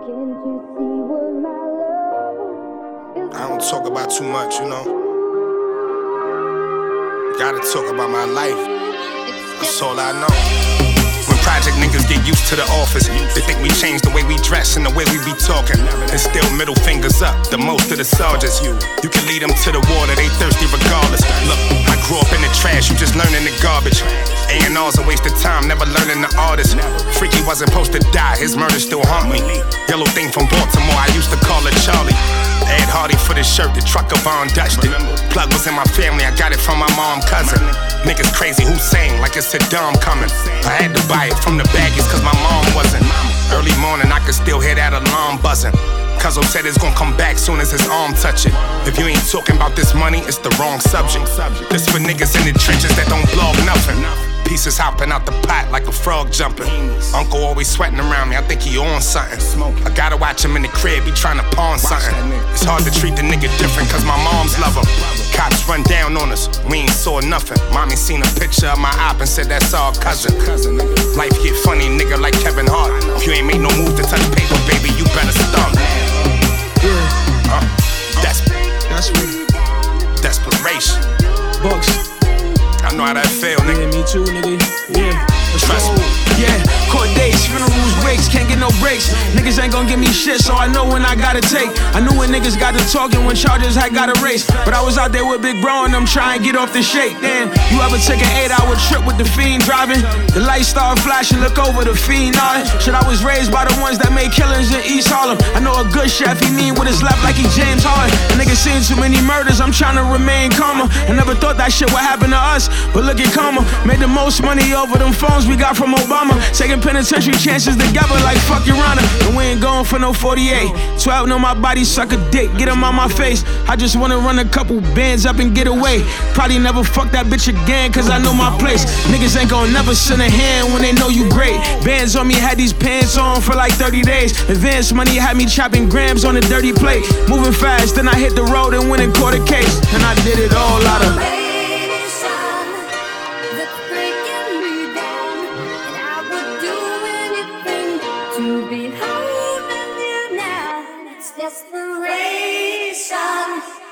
I don't talk about too much, you know. Gotta talk about my life. That's all I know. When project niggas get used to the office, they think we change the way we dress and the way we be talking. And still middle fingers up, the most of the soldiers. You can lead them to the water, they thirsty regardless. Look, I grew up in the trash, you just learning the garbage. A&R's a waste of time, never learning the artist. Freaky wasn't supposed to die, his murder still haunt me. Yellow thing from Baltimore, I used to call her Charlie. Ed Hardy for the shirt, the trucker Von Dutched it. Plug was in my family, I got it from my mom cousin. Niggas crazy, Hussein, like it's Saddam coming. I had to buy it from the baggies cause my mom wasn't. Early morning, I could still hear that alarm buzzing. Cuzzo said it's gonna come back soon as his arm touch it. If you ain't talking about this money, it's the wrong subject. This for niggas in the trenches that don't blog nothing. Pieces hopping out the pot like a frog jumping. Uncle always sweating around me, I think he on something. I gotta watch him in the crib, he tryna pawn something. It's hard to treat the nigga different cause my moms love him. Cops run down on us, we ain't saw nothing. Mommy seen a picture of my op and said that's our cousin. Life get funny, nigga, like Kevin Hart. If you ain't made no move to touch paper, baby, you better start. That's me. Desperation. Bucks. I know how that feel, nigga. Yeah, me too, nigga. Yeah. Trust me. Yeah, court dates, funerals, wakes, can't get no breaks. Niggas ain't gon' give me shit, so I know when I gotta take. I knew when niggas got to talking when charges had got a race. But I was out there with Big Bro and I'm trying to get off the shake. Damn, you ever take an 8-hour trip with the fiend driving? The lights start flashing, look over the fiend nodding. Shit, I was raised by the ones that made killings in East Harlem. I know a good chef, he mean with his left like he James Harden. A nigga seen too many murders, I'm trying to remain calmer. I never thought that shit would happen to us, but look at karma. Made the most money over them phones we got from Obama. Taking penitentiary chances together like fuck your honor. And we ain't going for no 48. 12 know my body suck a dick, get him out my face. I just wanna run a couple bands up and get away. Probably never fuck that bitch again cause I know my place. Niggas ain't gon' never send a hand when they know you great. Bands on me, had these pants on for like 30 days. Advance money had me chopping grams on a dirty plate. Moving fast, then I hit the road and went and caught a case. And I did it all out of to be holding you now, it's desperation.